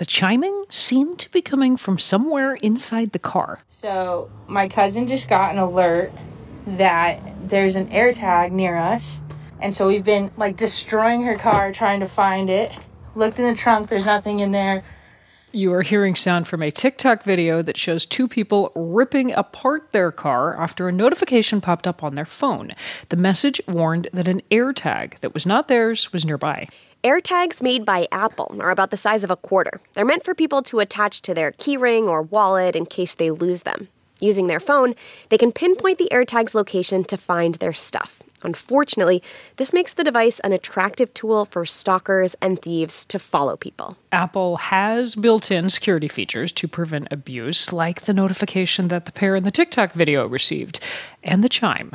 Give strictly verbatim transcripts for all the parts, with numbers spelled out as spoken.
the chiming seemed to be coming from somewhere inside the car. So my cousin just got an alert that there's an AirTag near us. And so we've been, like, destroying her car, trying to find it. Looked in the trunk, there's nothing in there. You are hearing sound from a TikTok video that shows two people ripping apart their car after a notification popped up on their phone. The message warned that an AirTag that was not theirs was nearby. AirTags made by Apple are about the size of a quarter. They're meant for people to attach to their keyring or wallet in case they lose them. Using their phone, they can pinpoint the AirTag's location to find their stuff. Unfortunately, this makes the device an attractive tool for stalkers and thieves to follow people. Apple has built-in security features to prevent abuse, like the notification that the pair in the TikTok video received, and the chime.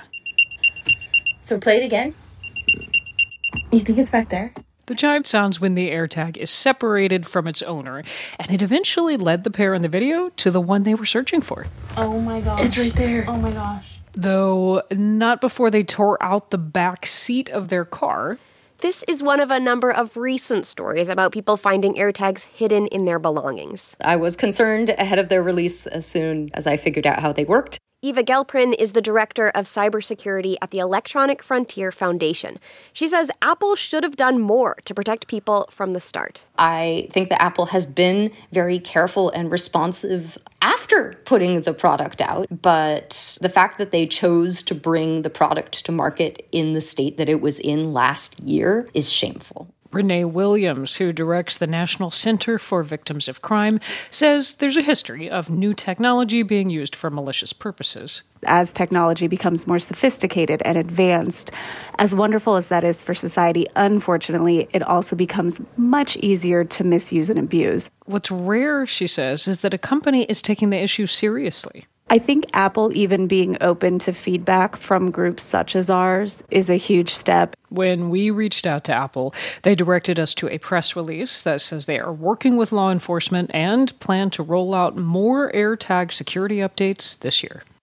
So play it again. You think it's back there? The chime sounds when the AirTag is separated from its owner, and it eventually led the pair in the video to the one they were searching for. Oh my gosh. It's right there. Oh my gosh. Though not before they tore out the back seat of their car. This is one of a number of recent stories about people finding AirTags hidden in their belongings. I was concerned ahead of their release as soon as I figured out how they worked. Eva Gelprin is the director of cybersecurity at the Electronic Frontier Foundation. She says Apple should have done more to protect people from the start. I think that Apple has been very careful and responsive after putting the product out, but the fact that they chose to bring the product to market in the state that it was in last year is shameful. Renee Williams, who directs the National Center for Victims of Crime, says there's a history of new technology being used for malicious purposes. As technology becomes more sophisticated and advanced, as wonderful as that is for society, unfortunately, it also becomes much easier to misuse and abuse. What's rare, she says, is that a company is taking the issue seriously. I think Apple even being open to feedback from groups such as ours is a huge step. When we reached out to Apple, they directed us to a press release that says they are working with law enforcement and plan to roll out more AirTag security updates this year.